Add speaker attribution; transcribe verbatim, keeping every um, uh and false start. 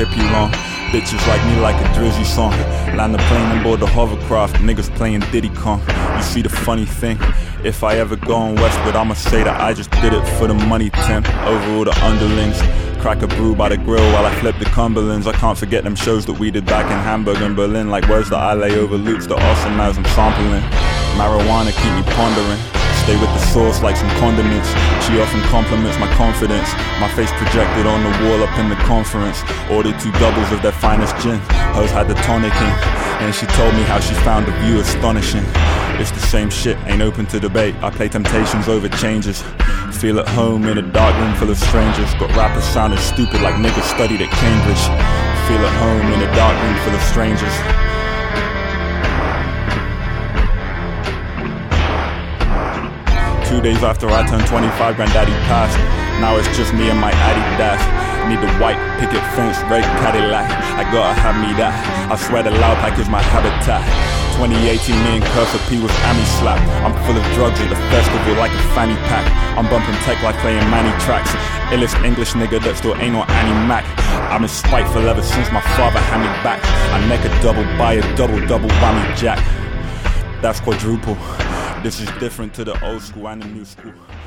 Speaker 1: hippie long. Bitches like me like a Drizzy song. Land the plane on board the hovercraft, niggas playing Diddy Kong. You see the funny thing, if I ever go on Westwood, I'ma say that I just did it for the money, Tim. Over all the underlings, crack a brew by the grill while I flip the Cumberlands. I can't forget them shows that we did back in Hamburg and Berlin. Like words that I lay over loops, the awesome as I'm sampling. Marijuana keep me pondering, stay with the sauce like some condiments. She often compliments my confidence. My face projected on the wall up in the conference. Ordered two doubles of their finest gin. Hers had the tonic in, and she told me how she found the view astonishing. It's the same shit, ain't open to debate. I play Temptations over changes. Feel at home in a dark room full of strangers. Got rappers sounding stupid like niggas studied at Cambridge. Feel at home in a dark room full of strangers. Two days after I turned twenty-five, granddaddy passed. Now it's just me and my Adidas. Need the white picket fence, red Cadillac. I gotta have me that. I swear the loud pack is my habitat. twenty eighteen, me and Cursor P was Ami slap. I'm full of drugs at the festival like a fanny pack. I'm bumping tech like playing Manny tracks. Illest English nigga that still ain't on Annie Mac. I've been spiteful ever since my father had me back. I neck a double, buy a double, double whammy jack. That's quadruple. This is different to the old school and the new school.